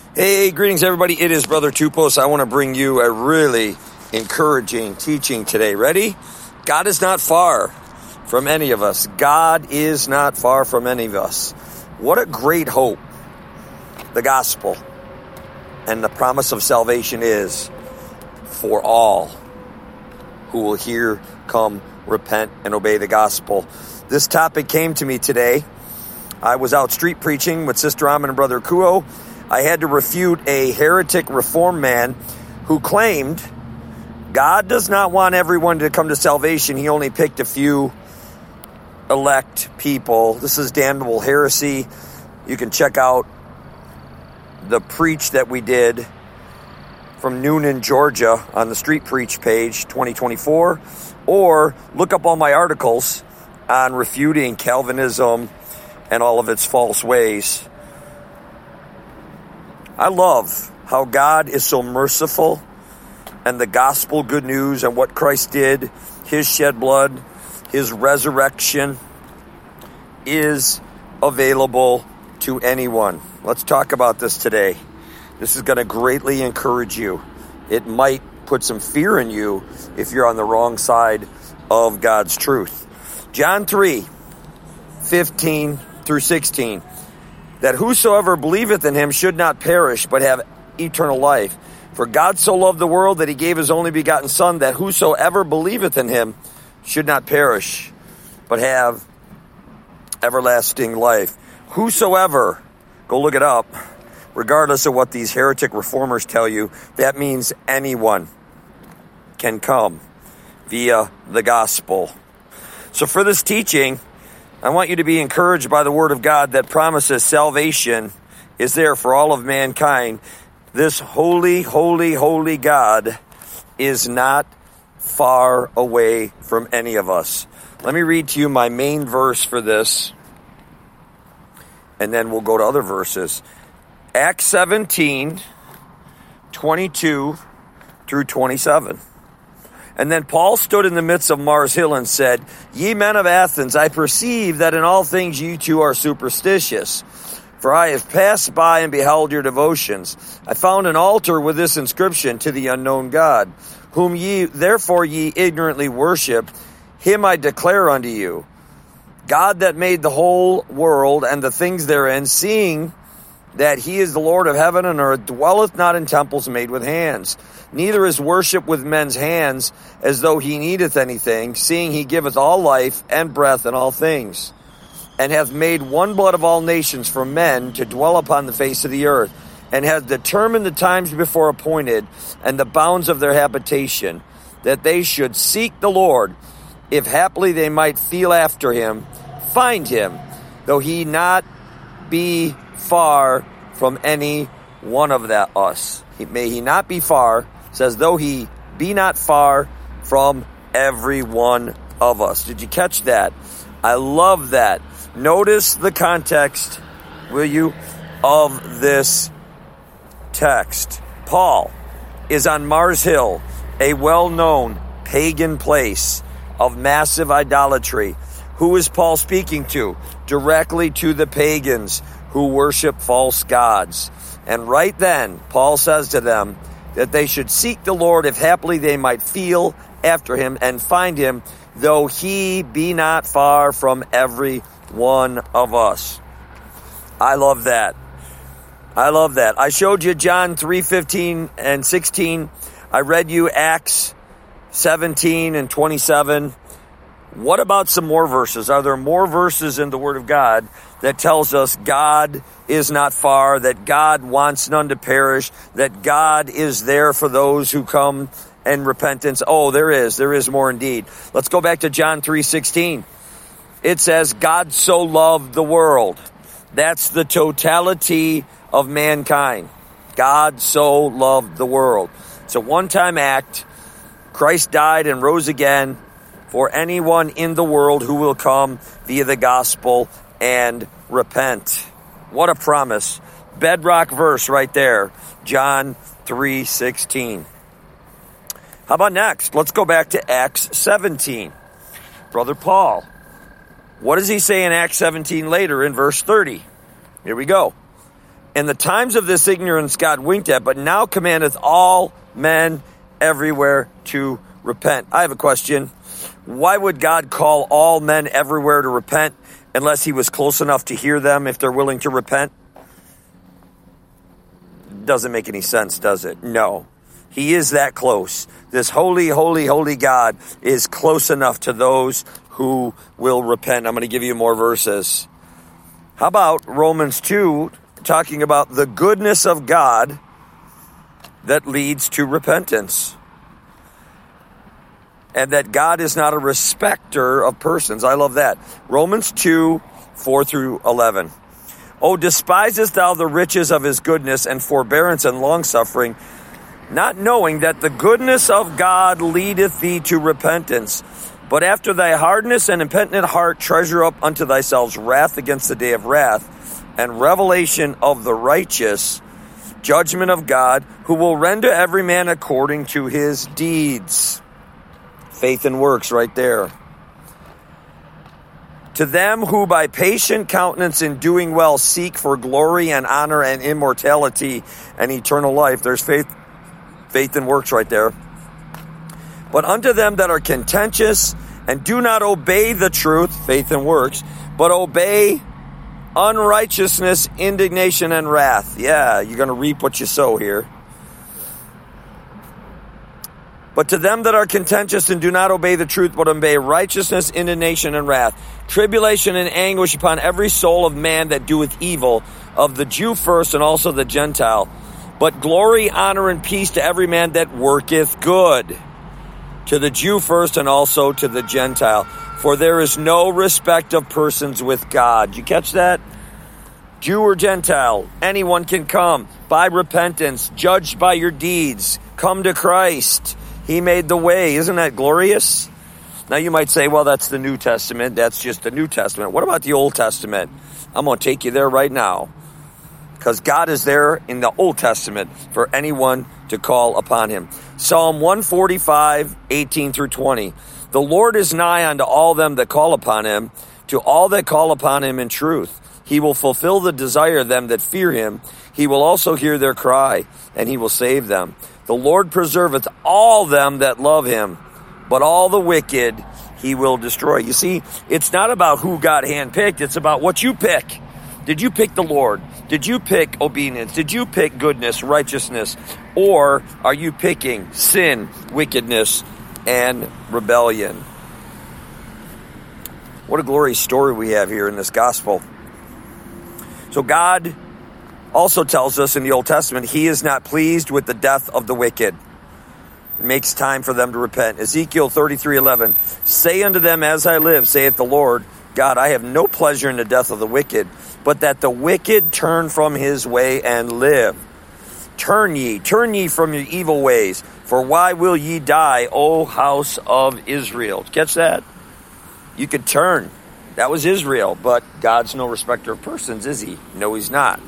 Hey, greetings everybody. It is Brother Tupos. I want to bring you a really encouraging teaching today. Ready? God is not far from any of us. God is not far from any of us. What a great hope the gospel and the promise of salvation is for all who will hear, come, repent, and obey the gospel. This topic came to me today. I was out street preaching with Sister Amin and Brother Kuo. I had to refute a heretic reform man who claimed God does not want everyone to come to salvation. He only picked a few elect people. This is damnable heresy. You can check out the preach that we did from Noonan, Georgia on the Street Preach page 2024, or look up all my articles on refuting Calvinism and all of its false ways. I love how God is so merciful, and the gospel good news and what Christ did, his shed blood, his resurrection is available to anyone. Let's talk about this today. This is going to greatly encourage you. It might put some fear in you if you're on the wrong side of God's truth. John 3:15 through 16. That whosoever believeth in him should not perish, but have eternal life. For God so loved the world that he gave his only begotten Son, that whosoever believeth in him should not perish, but have everlasting life. Whosoever, go look it up, regardless of what these heretic reformers tell you, that means anyone can come via the gospel. So for this teaching, I want you to be encouraged by the word of God that promises salvation is there for all of mankind. This holy, holy, holy God is not far away from any of us. Let me read to you my main verse for this, and then we'll go to other verses. Acts 17:22 through 27. And then Paul stood in the midst of Mars Hill and said, Ye men of Athens, I perceive that in all things ye too are superstitious. For I have passed by and beheld your devotions. I found an altar with this inscription, To the unknown God, whom ye therefore ye ignorantly worship. Him I declare unto you, God that made the whole world and the things therein, seeing that he is the Lord of heaven and earth, dwelleth not in temples made with hands, neither is worship with men's hands, as though he needeth anything, seeing he giveth all life and breath and all things, and hath made one blood of all nations for men to dwell upon the face of the earth, and hath determined the times before appointed, and the bounds of their habitation, that they should seek the Lord, if haply they might feel after him, find him, though he not be far from any one of us. May he not be far, says, though he be not far from every one of us. Did you catch that? I love that. Notice the context, will you, of this text. Paul is on Mars Hill, a well-known pagan place of massive idolatry. Who is Paul speaking to? Directly to the pagans who worship false gods. And right then, Paul says to them that they should seek the Lord if haply they might feel after him and find him, though he be not far from every one of us. I love that. I love that. I showed you John 3:15 and 16. I read you Acts 17 and 27. What about some more verses? Are there more verses in the Word of God that tells us God is not far, that God wants none to perish, that God is there for those who come in repentance? Oh, there is more indeed. Let's go back to John 3:16. It says, God so loved the world. That's the totality of mankind. God so loved the world. It's a one-time act. Christ died and rose again for anyone in the world who will come via the gospel and repent. What a promise. Bedrock verse right there. John 3:16. How about next? Let's go back to Acts 17. Brother Paul. What does he say in Acts 17 later in verse 30? Here we go. In the times of this ignorance God winked at, but now commandeth all men everywhere to repent. I have a question. Why would God call all men everywhere to repent unless he was close enough to hear them if they're willing to repent? Doesn't make any sense, does it? No. He is that close. This holy, holy, holy God is close enough to those who will repent. I'm going to give you more verses. How about Romans 2, talking about the goodness of God that leads to repentance? And that God is not a respecter of persons. I love that. Romans 2, 4 through 11. Oh, despisest thou the riches of his goodness and forbearance and longsuffering, not knowing that the goodness of God leadeth thee to repentance. But after thy hardness and impenitent heart treasure up unto thyself wrath against the day of wrath, and revelation of the righteous judgment of God, who will render every man according to his deeds. Faith and works right there. To them who by patient countenance in doing well seek for glory and honor and immortality and eternal life. There's faith and works right there. But unto them that are contentious and do not obey the truth, faith and works, but obey unrighteousness, indignation, and wrath. Yeah, you're going to reap what you sow here. But to them that are contentious and do not obey the truth, but obey righteousness, indignation, and wrath, tribulation and anguish upon every soul of man that doeth evil, of the Jew first and also the Gentile. But glory, honor, and peace to every man that worketh good, to the Jew first and also to the Gentile. For there is no respect of persons with God. You catch that? Jew or Gentile, anyone can come by repentance, judged by your deeds. Come to Christ. He made the way. Isn't that glorious? Now you might say, well, that's the New Testament. That's just the New Testament. What about the Old Testament? I'm going to take you there right now. Because God is there in the Old Testament for anyone to call upon him. Psalm 145, 18 through 20. The Lord is nigh unto all them that call upon him, to all that call upon him in truth. He will fulfill the desire of them that fear him. He will also hear their cry, and he will save them. The Lord preserveth all them that love him, but all the wicked he will destroy. You see, it's not about who God handpicked. It's about what you pick. Did you pick the Lord? Did you pick obedience? Did you pick goodness, righteousness? Or are you picking sin, wickedness, and rebellion? What a glorious story we have here in this gospel. So God also tells us in the Old Testament, he is not pleased with the death of the wicked. It makes time for them to repent. Ezekiel 33:11. Say unto them, as I live, saith the Lord God, I have no pleasure in the death of the wicked, but that the wicked turn from his way and live. Turn ye from your evil ways, for why will ye die, O house of Israel? Catch that? You could turn. That was Israel, but God's no respecter of persons, is he? No, he's not.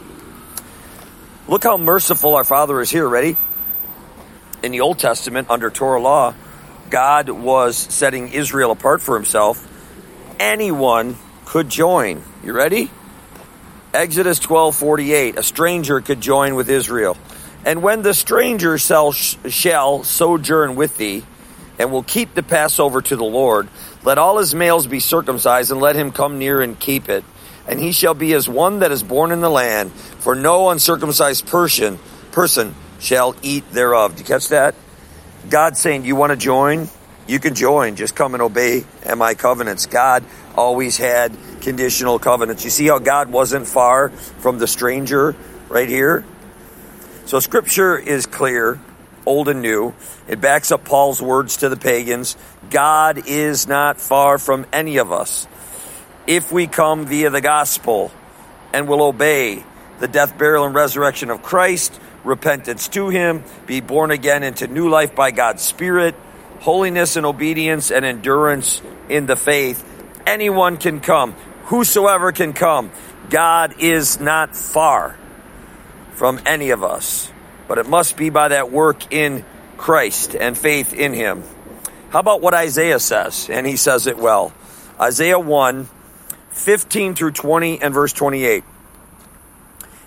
Look how merciful our Father is here. Ready? In the Old Testament, under Torah law, God was setting Israel apart for himself. Anyone could join. You ready? Exodus 12:48. A stranger could join with Israel. And when the stranger shall sojourn with thee, and will keep the Passover to the Lord, let all his males be circumcised, and let him come near and keep it. And he shall be as one that is born in the land, for no uncircumcised person shall eat thereof. Do you catch that? God's saying, you want to join? You can join. Just come and obey my covenants. God always had conditional covenants. You see how God wasn't far from the stranger right here? So Scripture is clear, old and new. It backs up Paul's words to the pagans. God is not far from any of us. If we come via the gospel and will obey the death, burial, and resurrection of Christ, repentance to him, be born again into new life by God's Spirit, holiness and obedience and endurance in the faith, anyone can come. Whosoever can come. God is not far from any of us, but it must be by that work in Christ and faith in him. How about what Isaiah says? And he says it well. Isaiah 1, 15 through 20 and verse 28.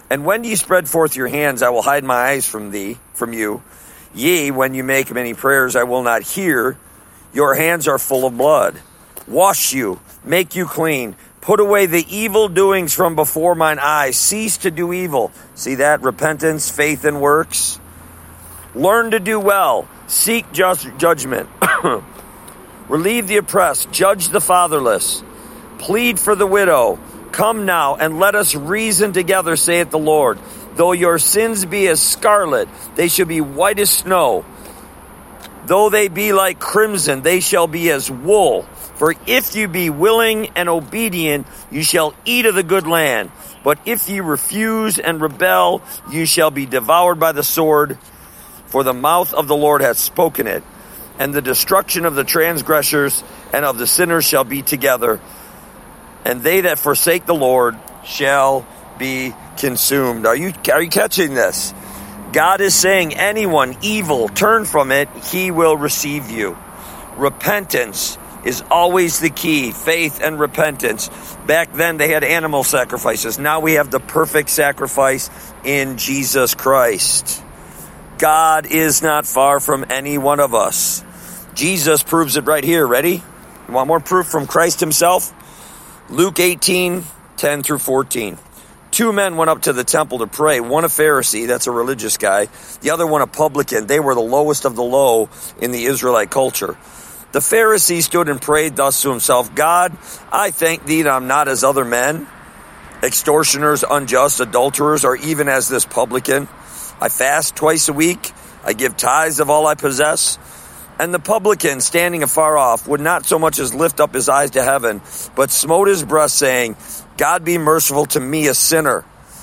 And when ye spread forth your hands, I will hide my eyes from you. Yea, when you make many prayers, I will not hear. Your hands are full of blood. Wash you, make you clean. Put away the evil doings from before mine eyes. Cease to do evil. See that? Repentance, faith, and works. Learn to do well. Seek judgment. Relieve the oppressed. Judge the fatherless. Plead for the widow. Come now, and let us reason together, saith the Lord. Though your sins be as scarlet, they shall be white as snow. Though they be like crimson, they shall be as wool. For if you be willing and obedient, you shall eat of the good land. But if you refuse and rebel, you shall be devoured by the sword. For the mouth of the Lord hath spoken it. And the destruction of the transgressors and of the sinners shall be together. And they that forsake the Lord shall be consumed. Are you catching this? God is saying, anyone evil, turn from it, he will receive you. Repentance is always the key. Faith and repentance. Back then they had animal sacrifices. Now we have the perfect sacrifice in Jesus Christ. God is not far from any one of us. Jesus proves it right here. Ready? You want more proof from Christ himself? Luke 18:10 through 14. 2 men went up to the temple to pray. One a Pharisee, that's a religious guy. The other one a publican. They were the lowest of the low in the Israelite culture. The Pharisee stood and prayed thus to himself, God, I thank thee that I'm not as other men, extortioners, unjust, adulterers, or even as this publican. I fast twice a week. I give tithes of all I possess. And the publican, standing afar off, would not so much as lift up his eyes to heaven, but smote his breast, saying, God be merciful to me, a sinner.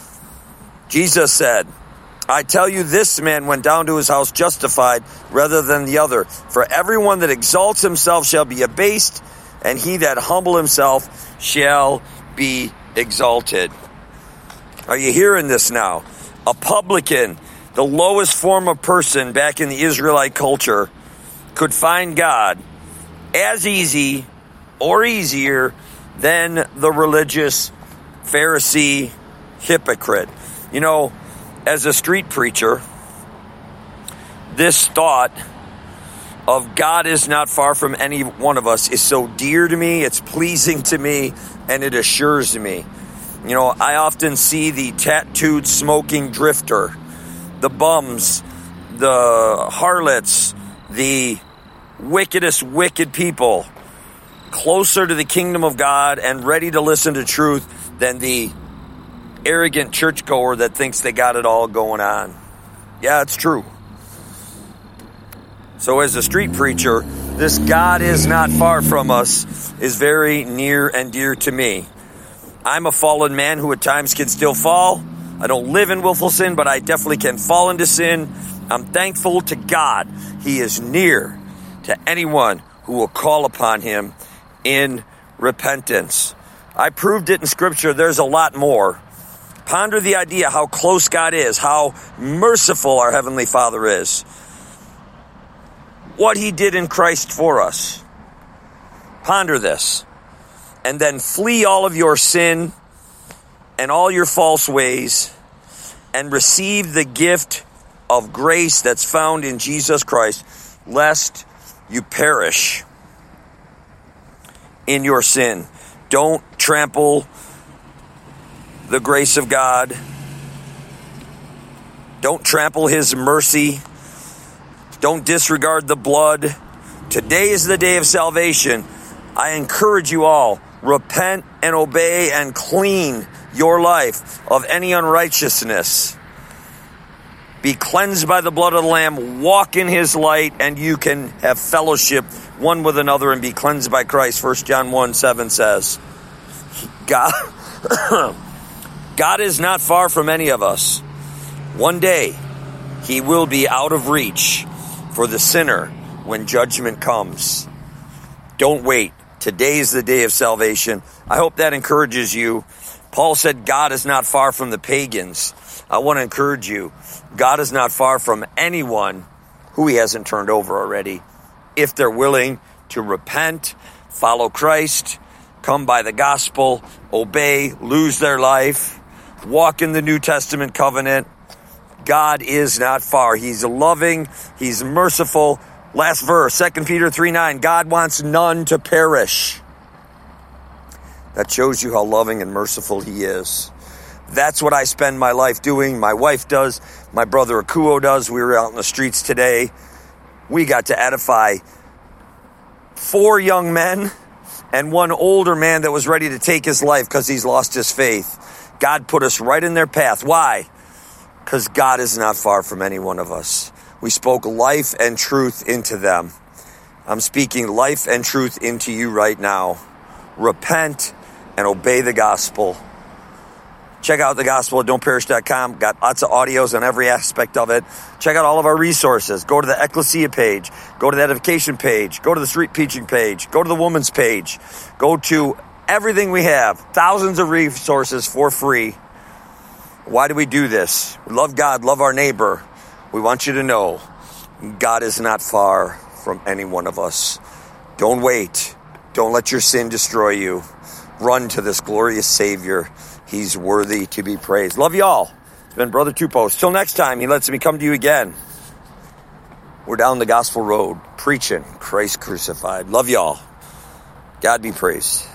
Jesus said, I tell you, this man went down to his house justified rather than the other. For everyone that exalts himself shall be abased, and he that humble himself shall be exalted. Are you hearing this now? A publican, the lowest form of person back in the Israelite culture, could find God as easy or easier than the religious Pharisee hypocrite. You know, as a street preacher, this thought of God is not far from any one of us is so dear to me, it's pleasing to me, and it assures me. You know, I often see the tattooed smoking drifter, the bums, the harlots, the wickedest wicked people closer to the kingdom of God and ready to listen to truth than the arrogant churchgoer that thinks they got it all going on. Yeah, it's true. So as a street preacher, this God is not far from us is very near and dear to me. I'm a fallen man who at times can still fall. I don't live in willful sin, but I definitely can fall into sin. I'm thankful to God. He is near to anyone who will call upon him in repentance. I proved it in Scripture. There's a lot more. Ponder the idea how close God is, how merciful our Heavenly Father is, what he did in Christ for us. Ponder this, and then flee all of your sin and all your false ways and receive the gift of grace that's found in Jesus Christ, lest you perish in your sin. Don't trample the grace of God. Don't trample his mercy. Don't disregard the blood. Today is the day of salvation. I encourage you all, repent and obey and clean your life of any unrighteousness. Be cleansed by the blood of the Lamb, walk in his light, and you can have fellowship one with another and be cleansed by Christ. 1 John 1:7 says, God is not far from any of us. One day, he will be out of reach for the sinner when judgment comes. Don't wait. Today is the day of salvation. I hope that encourages you. Paul said God is not far from the pagans. I want to encourage you. God is not far from anyone who he hasn't turned over already. If they're willing to repent, follow Christ, come by the gospel, obey, lose their life, walk in the New Testament covenant. God is not far. He's loving. He's merciful. Last verse, 2 Peter 3:9. God wants none to perish. That shows you how loving and merciful he is. That's what I spend my life doing. My wife does. My brother Akuo does. We were out in the streets today. We got to edify 4 young men and 1 older man that was ready to take his life because he's lost his faith. God put us right in their path. Why? Because God is not far from any one of us. We spoke life and truth into them. I'm speaking life and truth into you right now. Repent and obey the gospel. Check out the gospel at don'tperish.com. Got lots of audios on every aspect of it. Check out all of our resources. Go to the Ecclesia page. Go to the edification page. Go to the street preaching page. Go to the woman's page. Go to everything we have. Thousands of resources for free. Why do we do this? We love God, love our neighbor. We want you to know God is not far from any one of us. Don't wait. Don't let your sin destroy you. Run to this glorious Savior. He's worthy to be praised. Love y'all. It's been Brother Two Post. Till next time, he lets me come to you again. We're down the gospel road, preaching Christ crucified. Love y'all. God be praised.